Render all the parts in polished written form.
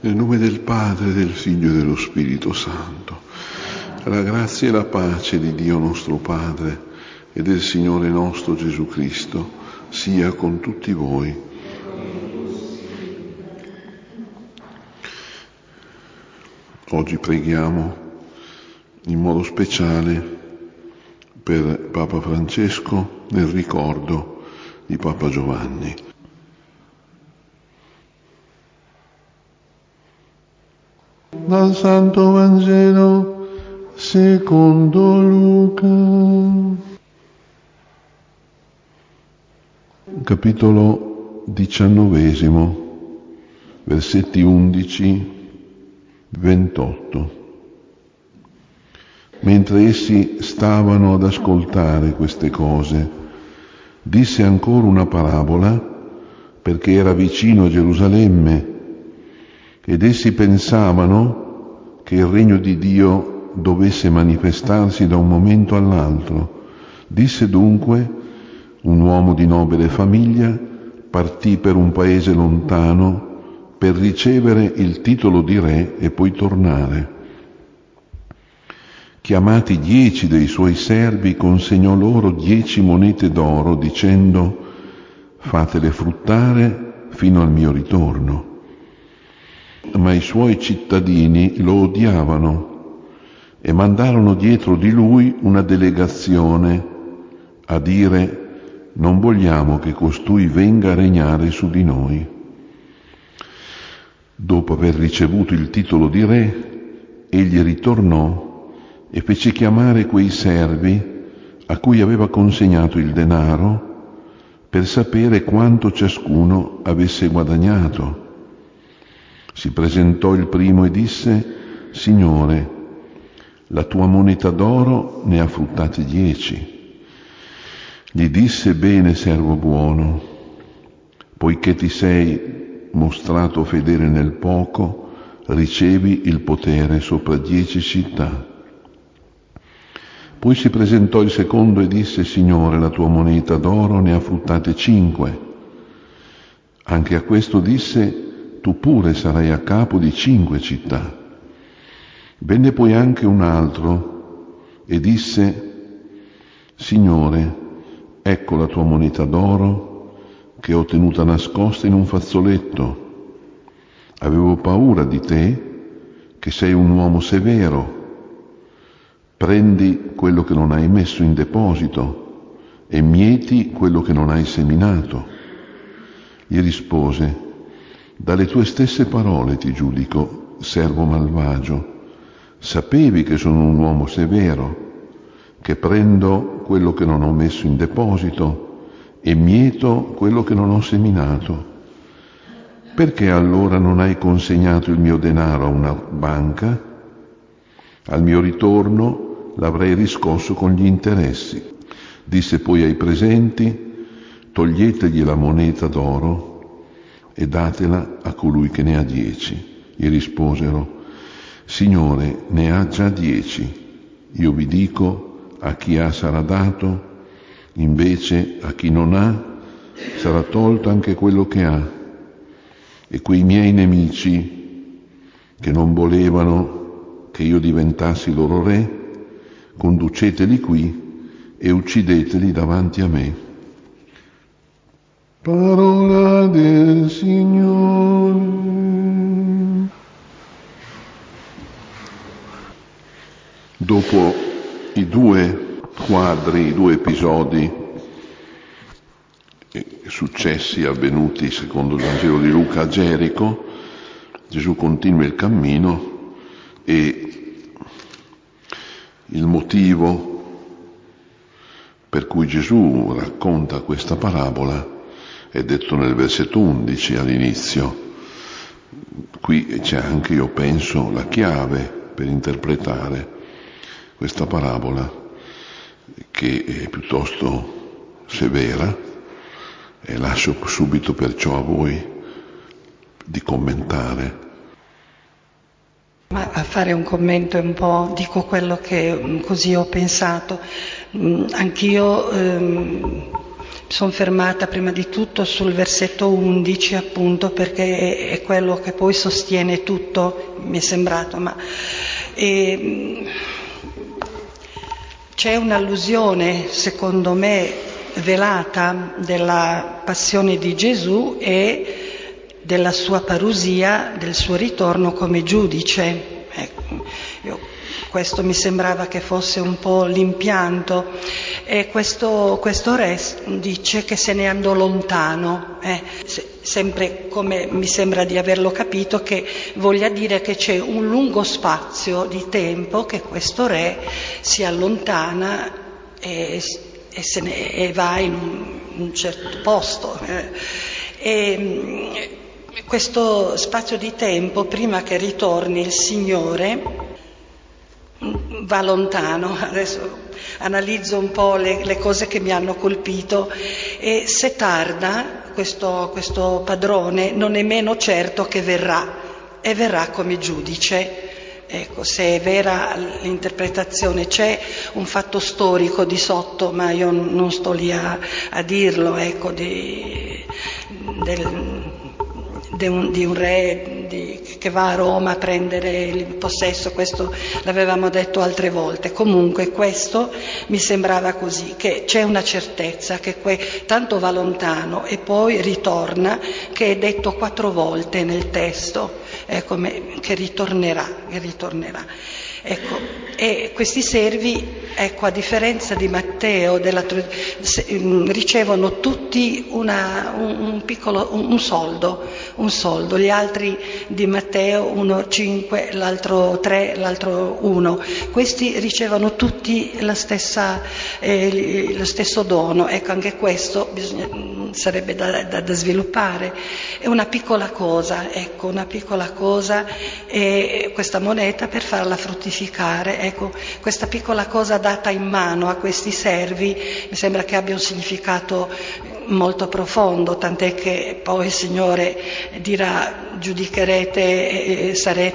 Nel nome del Padre, del Figlio e dello Spirito Santo. La grazia e la pace di Dio nostro Padre e del Signore nostro Gesù Cristo sia con tutti voi. Oggi preghiamo in modo speciale per Papa Francesco nel ricordo di Papa Giovanni. Dal Santo Vangelo secondo Luca. Capitolo 19, versetti 11-28. Mentre essi stavano ad ascoltare queste cose, disse ancora una parabola perché era vicino a Gerusalemme ed essi pensavano che il regno di Dio dovesse manifestarsi da un momento all'altro. Disse dunque: un uomo di nobile famiglia partì per un paese lontano per ricevere il titolo di re e poi tornare. Chiamati 10 dei suoi servi, consegnò loro 10 monete d'oro, dicendo: fatele fruttare fino al mio ritorno. Ma i suoi cittadini lo odiavano e mandarono dietro di lui una delegazione a dire: non vogliamo che costui venga a regnare su di noi. Dopo aver ricevuto il titolo di re, egli ritornò e fece chiamare quei servi a cui aveva consegnato il denaro per sapere quanto ciascuno avesse guadagnato. Si presentò il primo e disse: Signore, la tua moneta d'oro ne ha fruttate 10. Gli disse: bene, servo buono, poiché ti sei mostrato fedele nel poco, ricevi il potere sopra 10 città. Poi si presentò il secondo e disse: Signore, la tua moneta d'oro ne ha fruttate 5. Anche a questo disse: tu pure sarai a capo di 5 città. Venne poi anche un altro e disse: Signore, ecco la tua moneta d'oro che ho tenuta nascosta in un fazzoletto. Avevo paura di te, che sei un uomo severo. Prendi quello che non hai messo in deposito e mieti quello che non hai seminato. Gli rispose: dalle tue stesse parole ti giudico, servo malvagio. Sapevi che sono un uomo severo, che prendo quello che non ho messo in deposito e mieto quello che non ho seminato. Perché allora non hai consegnato il mio denaro a una banca? Al mio ritorno l'avrei riscosso con gli interessi. Disse poi ai presenti: toglietegli la moneta d'oro e datela a colui che ne ha 10. Gli risposero: Signore, ne ha già 10. Io vi dico, a chi ha sarà dato, invece a chi non ha sarà tolto anche quello che ha. E quei miei nemici, che non volevano che io diventassi loro re, conduceteli qui e uccideteli davanti a me. Parola del Signore. Dopo i due quadri, i due episodi successi, avvenuti secondo il Vangelo di Luca a Gerico, Gesù continua il cammino e il motivo per cui Gesù racconta questa parabola è detto nel versetto 11 all'inizio. Qui c'è anche, io penso, la chiave per interpretare questa parabola, che è piuttosto severa, e lascio subito perciò a voi di commentare. Ma a fare un commento un po', dico quello che così ho pensato. Anch'io sono fermata prima di tutto sul versetto 11, appunto, perché è quello che poi sostiene tutto, mi è sembrato, ma c'è un'allusione, secondo me, velata della passione di Gesù e della sua parusia, del suo ritorno come giudice. Questo mi sembrava che fosse un po' l'impianto, e questo re dice che se ne andò lontano, sempre come mi sembra di averlo capito, che voglia dire che c'è un lungo spazio di tempo che questo re si allontana e va in un certo posto. E questo spazio di tempo, prima che ritorni il Signore, va lontano. Adesso analizzo un po' le cose che mi hanno colpito, e se tarda questo padrone non è meno certo che verrà, e verrà come giudice. Ecco, se è vera l'interpretazione, c'è un fatto storico di sotto, ma io non sto lì a dirlo, ecco, di un re che va a Roma a prendere il possesso, questo l'avevamo detto altre volte. Comunque questo mi sembrava così, che c'è una certezza che tanto va lontano e poi ritorna, che è detto 4 volte nel testo, che ritornerà. Ecco, e questi servi, ecco, a differenza di Matteo, ricevono tutti un soldo, gli altri di Matteo, uno 5, l'altro 3, l'altro 1, questi ricevono tutti lo stesso dono. Ecco, anche questo sarebbe da sviluppare. È una piccola cosa, e questa moneta per farla fruttificare, ecco, questa piccola cosa data in mano a questi servi mi sembra che abbia un significato molto profondo, tant'è che poi il Signore dirà: giudicherete,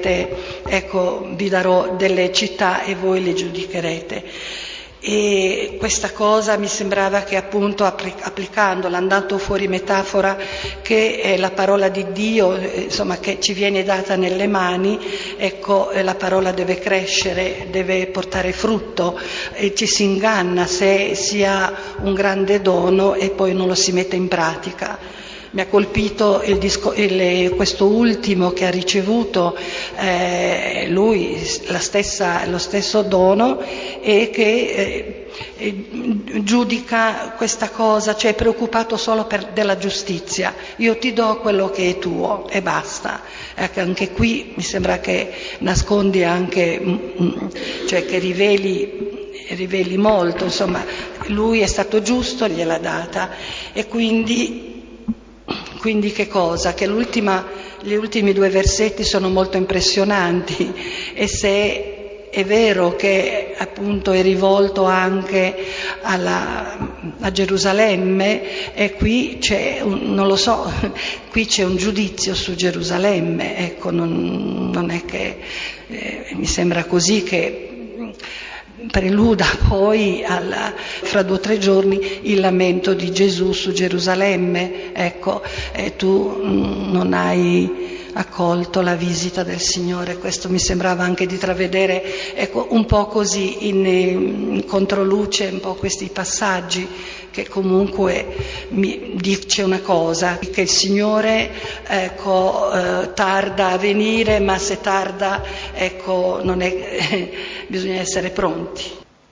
vi darò delle città e voi le giudicherete. E questa cosa mi sembrava che, appunto, applicandola, andando fuori metafora, che è la parola di Dio, insomma, che ci viene data nelle mani, ecco, la parola deve crescere, deve portare frutto, e ci si inganna se si ha un grande dono e poi non lo si mette in pratica. Mi ha colpito questo ultimo che ha ricevuto lui lo stesso dono, e che giudica questa cosa, cioè è preoccupato solo della giustizia. Io ti do quello che è tuo e basta. Ecco, anche qui mi sembra che nascondi anche, cioè che riveli molto, insomma, lui è stato giusto, gliel'ha data, e quindi che cosa? Che gli ultimi 2 versetti sono molto impressionanti, e se è vero che, appunto, è rivolto anche a Gerusalemme, e qui c'è qui c'è un giudizio su Gerusalemme, ecco, non è che mi sembra così che preluda poi fra 2 o 3 giorni il lamento di Gesù su Gerusalemme. Ecco, tu non hai accolto la visita del Signore. Questo mi sembrava anche di travedere, ecco, un po' così in controluce, un po' questi passaggi, che comunque mi dice una cosa, che il Signore, ecco, tarda a venire, ma se tarda, ecco, non è bisogna essere pronti.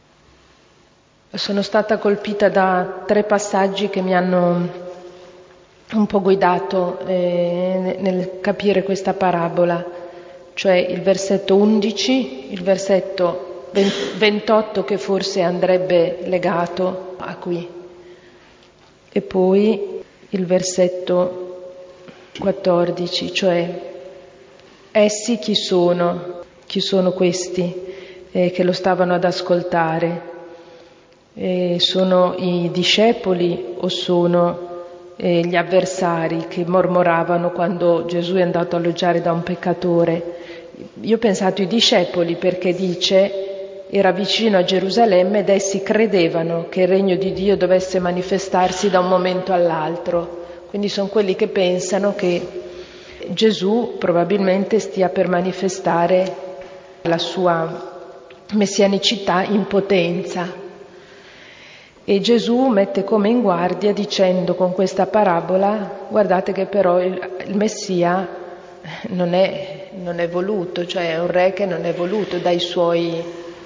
Sono stata colpita da 3 passaggi che mi hanno un po' guidato nel capire questa parabola, cioè il versetto 11, il versetto 28, che forse andrebbe legato a qui, e poi il versetto 14, cioè essi chi sono questi che lo stavano ad ascoltare? Sono i discepoli o sono gli avversari che mormoravano quando Gesù è andato a alloggiare da un peccatore? Io ho pensato i discepoli, perché dice era vicino a Gerusalemme ed essi credevano che il regno di Dio dovesse manifestarsi da un momento all'altro. Quindi sono quelli che pensano che Gesù probabilmente stia per manifestare la sua messianicità in potenza. E Gesù mette come in guardia dicendo con questa parabola: guardate che però il Messia non è voluto, cioè è un re che non è voluto dai suoi,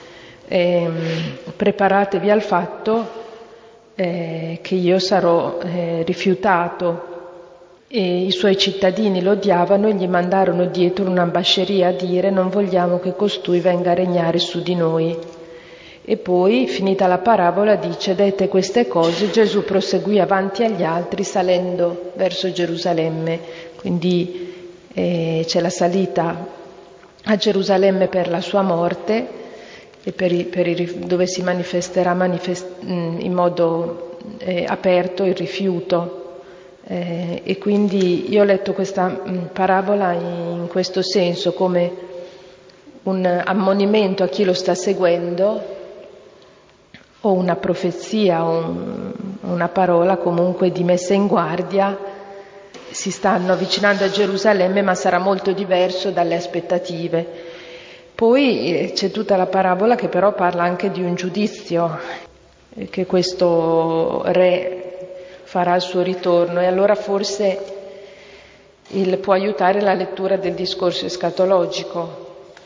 preparatevi al fatto che io sarò rifiutato. E i suoi cittadini lo odiavano e gli mandarono dietro un'ambasceria a dire: non vogliamo che costui venga a regnare su di noi. E poi, finita la parabola, dice: dette queste cose, Gesù proseguì avanti agli altri salendo verso Gerusalemme. Quindi c'è la salita a Gerusalemme per la sua morte e dove si manifesterà in modo aperto il rifiuto. E quindi io ho letto questa parabola in questo senso, come un ammonimento a chi lo sta seguendo, o una profezia, o una parola comunque di messa in guardia. Si stanno avvicinando a Gerusalemme, ma sarà molto diverso dalle aspettative. Poi c'è tutta la parabola che però parla anche di un giudizio, che questo re farà il suo ritorno, e allora forse può aiutare la lettura del discorso escatologico.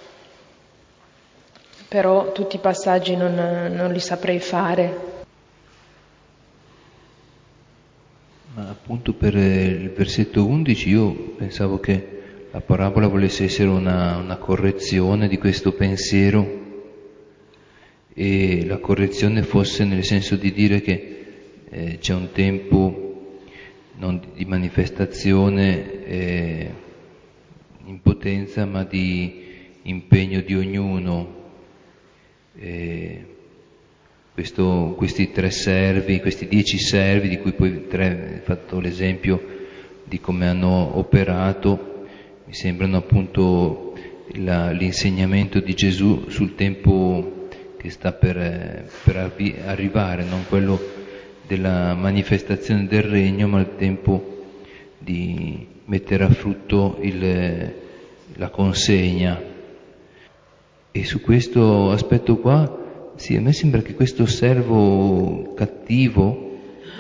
Però tutti i passaggi non li saprei fare. Ma appunto per il versetto 11 io pensavo che la parabola volesse essere una correzione di questo pensiero, e la correzione fosse nel senso di dire che c'è un tempo non di manifestazione in potenza, ma di impegno di ognuno. Questi 3 servi, questi 10 servi, di cui poi 3 ho fatto l'esempio di come hanno operato, mi sembrano appunto l'insegnamento di Gesù sul tempo che sta per arrivare, non quello della manifestazione del regno, ma il tempo di mettere a frutto la consegna. E su questo aspetto qua, sì, a me sembra che questo servo cattivo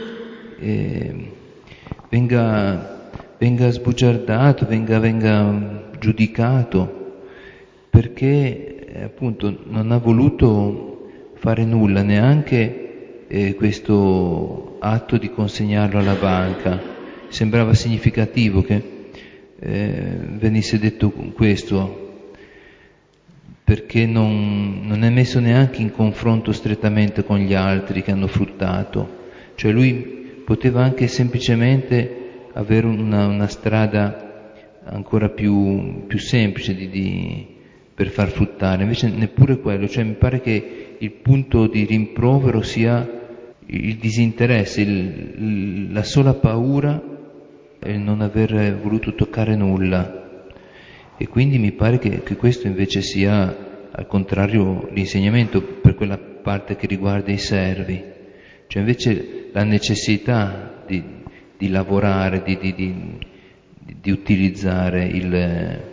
venga sbugiardato, venga giudicato, perché appunto non ha voluto fare nulla, neanche questo atto di consegnarlo alla banca. Sembrava significativo che venisse detto questo, perché non è messo neanche in confronto strettamente con gli altri che hanno fruttato. Cioè lui poteva anche semplicemente avere una strada ancora più semplice per far fruttare, invece neppure quello. Cioè mi pare che il punto di rimprovero sia il disinteresse, la sola paura e il non aver voluto toccare nulla. E quindi mi pare che questo invece sia al contrario l'insegnamento per quella parte che riguarda i servi. Cioè invece la necessità di lavorare, di utilizzare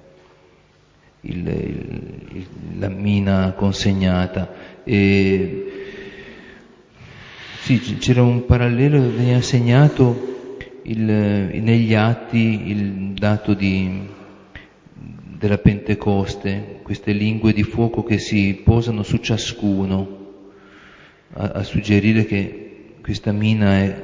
la mina consegnata. E sì, c'era un parallelo, veniva segnato negli atti il dato della Pentecoste, queste lingue di fuoco che si posano su ciascuno, a suggerire che questa mina è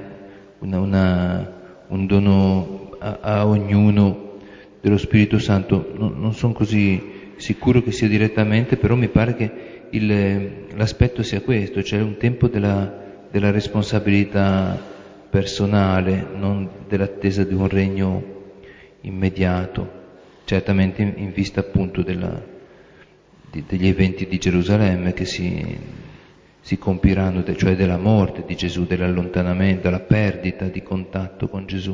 un dono a ognuno dello Spirito Santo. Non sono così sicuro che sia direttamente, però mi pare che l'aspetto sia questo, cioè un tempo della responsabilità personale, non dell'attesa di un regno immediato. Certamente in vista appunto degli eventi di Gerusalemme che si compiranno, cioè della morte di Gesù, dell'allontanamento, della perdita di contatto con Gesù.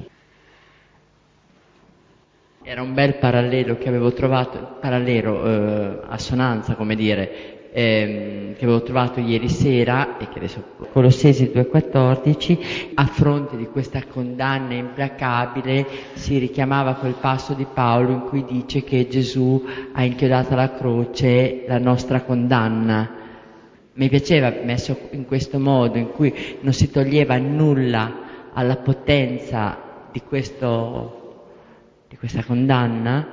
Era un bel parallelo che avevo trovato, assonanza, come dire, che avevo trovato ieri sera, e che adesso Colossesi 2,14, a fronte di questa condanna implacabile si richiamava quel passo di Paolo in cui dice che Gesù ha inchiodato alla croce la nostra condanna. Mi piaceva messo in questo modo, in cui non si toglieva nulla alla potenza di questa condanna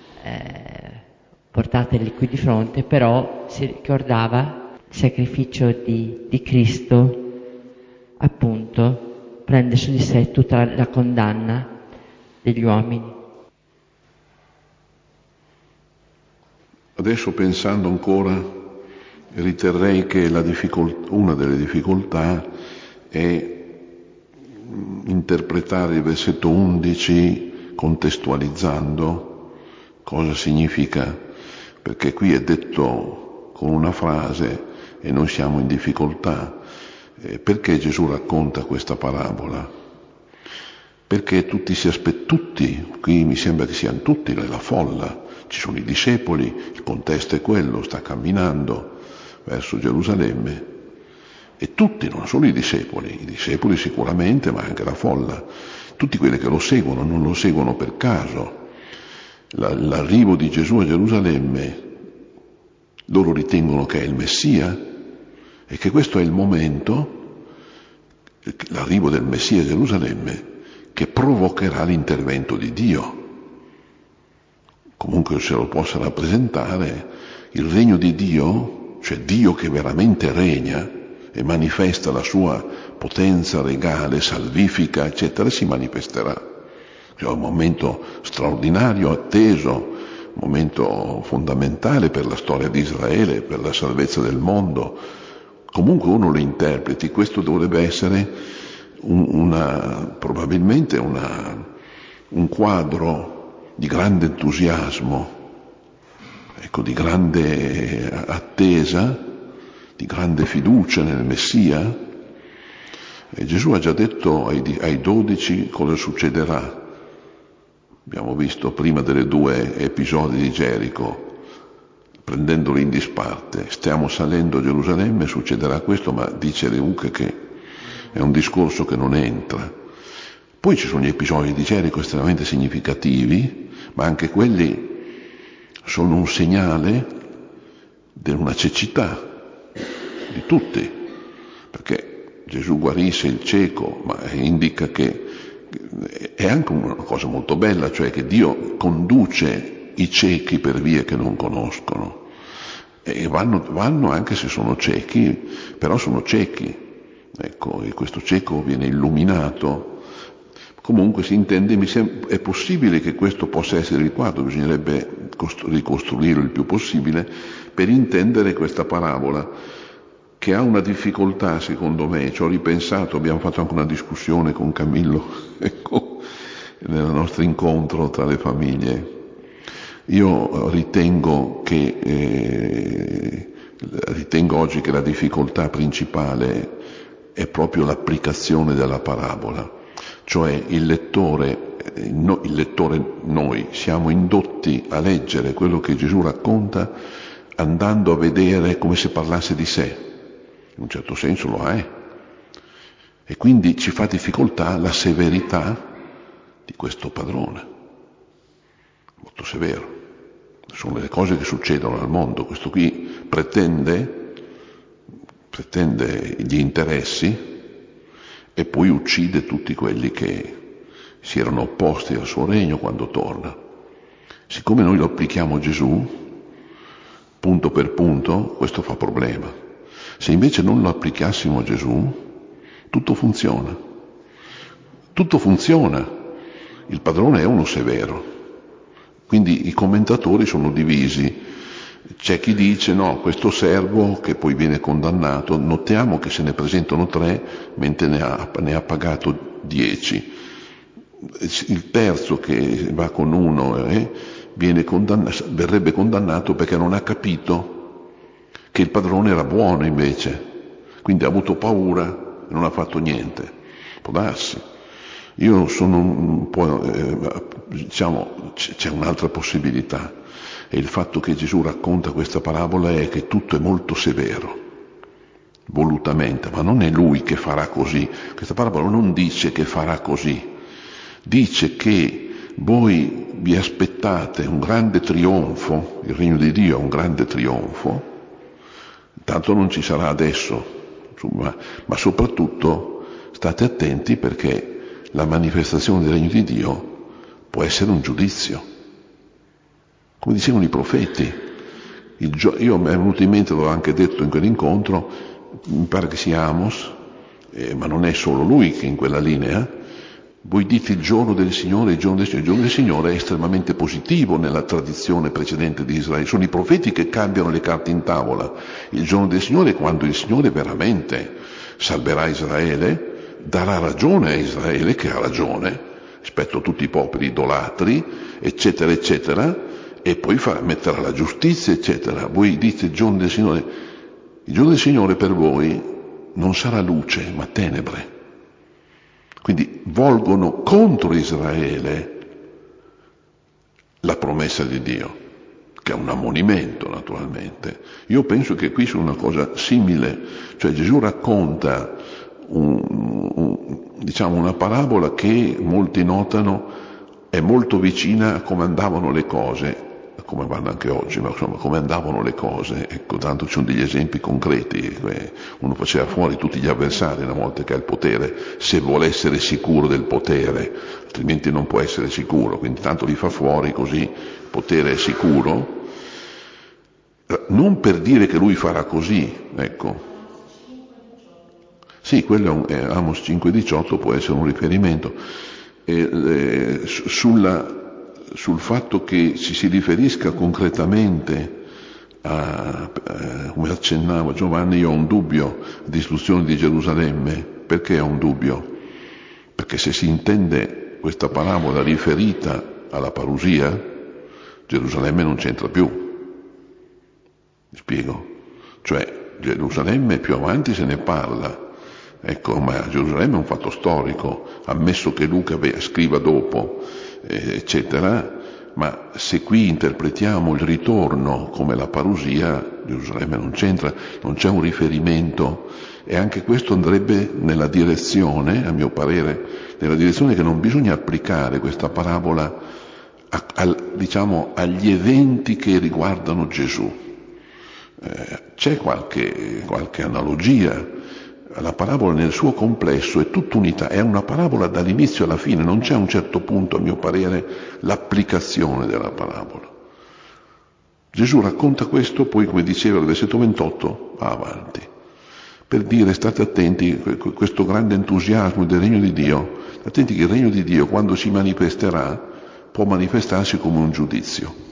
portateli qui di fronte, però si ricordava il sacrificio di Cristo, appunto, prende su di sé tutta la condanna degli uomini. Adesso, pensando ancora, riterrei che una delle difficoltà è interpretare il versetto 11 contestualizzando cosa significa, perché qui è detto con una frase e noi siamo in difficoltà. Perché Gesù racconta questa parabola? Perché tutti, qui mi sembra che siano tutti, la folla, ci sono i discepoli, il contesto è quello, sta camminando verso Gerusalemme, e tutti, non solo i discepoli sicuramente, ma anche la folla, tutti quelli che lo seguono, non lo seguono per caso. L'arrivo di Gesù a Gerusalemme, loro ritengono che è il Messia e che questo è il momento, l'arrivo del Messia a Gerusalemme, che provocherà l'intervento di Dio. Comunque se lo possa rappresentare, il regno di Dio, cioè Dio che veramente regna e manifesta la sua potenza regale, salvifica, eccetera, si manifesterà. È un momento straordinario, atteso, un momento fondamentale per la storia di Israele, per la salvezza del mondo. Comunque uno lo interpreti, questo dovrebbe essere probabilmente un quadro di grande entusiasmo, ecco, di grande attesa, di grande fiducia nel Messia. E Gesù ha già detto ai 12 cosa succederà. Abbiamo visto prima delle 2 episodi di Gerico, prendendoli in disparte. Stiamo salendo a Gerusalemme, succederà questo, ma dice Luca che è un discorso che non entra. Poi ci sono gli episodi di Gerico estremamente significativi, ma anche quelli sono un segnale di una cecità di tutti, perché Gesù guarisce il cieco, ma indica che è anche una cosa molto bella, cioè che Dio conduce i ciechi per vie che non conoscono, e vanno anche se sono ciechi, però sono ciechi, ecco, e questo cieco viene illuminato. Comunque si intende, è possibile che questo possa essere il quadro, bisognerebbe ricostruirlo il più possibile per intendere questa parabola, che ha una difficoltà secondo me. Ci ho ripensato, abbiamo fatto anche una discussione con Camillo, ecco, nel nostro incontro tra le famiglie. Io ritengo oggi che la difficoltà principale è proprio l'applicazione della parabola, cioè noi siamo indotti a leggere quello che Gesù racconta andando a vedere come se parlasse di sé. In un certo senso lo è, e quindi ci fa difficoltà la severità di questo padrone, molto severo. Sono le cose che succedono al mondo. Questo qui pretende gli interessi e poi uccide tutti quelli che si erano opposti al suo regno quando torna. Siccome noi lo applichiamo a Gesù, punto per punto, questo fa problema. Se invece non lo applicassimo a Gesù, tutto funziona. Tutto funziona. Il padrone è uno severo. Quindi i commentatori sono divisi. C'è chi dice no, questo servo che poi viene condannato, notiamo che se ne presentano 3 mentre ne ha pagato 10. Il terzo che va con uno verrebbe condannato perché non ha capito che il padrone era buono invece, quindi ha avuto paura e non ha fatto niente. Può darsi. Io sono un po', c'è un'altra possibilità. E il fatto che Gesù racconta questa parabola è che tutto è molto severo, volutamente, ma non è lui che farà così. Questa parabola non dice che farà così, dice che voi vi aspettate un grande trionfo, il regno di Dio è un grande trionfo, tanto non ci sarà adesso, insomma, ma soprattutto state attenti perché la manifestazione del regno di Dio può essere un giudizio. Come dicevano i profeti, io mi è venuto in mente, l'ho anche detto in quell'incontro, mi pare che sia Amos, ma non è solo lui che è in quella linea. Voi dite il giorno del Signore, il giorno del Signore. Il giorno del Signore è estremamente positivo nella tradizione precedente di Israele. Sono i profeti che cambiano le carte in tavola. Il giorno del Signore è quando il Signore veramente salverà Israele, darà ragione a Israele, che ha ragione, rispetto a tutti i popoli idolatri, eccetera, eccetera, e poi metterà la giustizia, eccetera. Voi dite il giorno del Signore. Il giorno del Signore per voi non sarà luce, ma tenebre. Quindi volgono contro Israele la promessa di Dio, che è un ammonimento naturalmente. Io penso che qui sia una cosa simile, cioè Gesù racconta diciamo una parabola che molti notano è molto vicina a come andavano le cose, come vanno anche oggi, ma insomma come andavano le cose. Ecco, tanto ci sono degli esempi concreti. Uno faceva fuori tutti gli avversari una volta che ha il potere, se vuole essere sicuro del potere, altrimenti non può essere sicuro, quindi tanto li fa fuori così il potere è sicuro, non per dire che lui farà così, ecco. Sì, quello è Amos 5,18, può essere un riferimento. Sul fatto che ci si riferisca concretamente come accennava Giovanni, io ho un dubbio di istruzione di Gerusalemme. Perché ho un dubbio? Perché se si intende questa parabola riferita alla parusia, Gerusalemme non c'entra più. Mi spiego? Cioè, Gerusalemme più avanti se ne parla. Ecco, ma Gerusalemme è un fatto storico, ammesso che Luca scriva dopo, eccetera, ma se qui interpretiamo il ritorno come la parusia, Gerusalemme non c'entra, non c'è un riferimento, e anche questo andrebbe nella direzione, a mio parere, nella direzione che non bisogna applicare questa parabola diciamo agli eventi che riguardano Gesù. C'è qualche analogia. La parabola nel suo complesso è tutta unità, è una parabola dall'inizio alla fine, non c'è a un certo punto, a mio parere, l'applicazione della parabola. Gesù racconta questo, poi come diceva il versetto 28, va avanti, per dire state attenti, questo grande entusiasmo del regno di Dio, attenti che il regno di Dio quando si manifesterà può manifestarsi come un giudizio.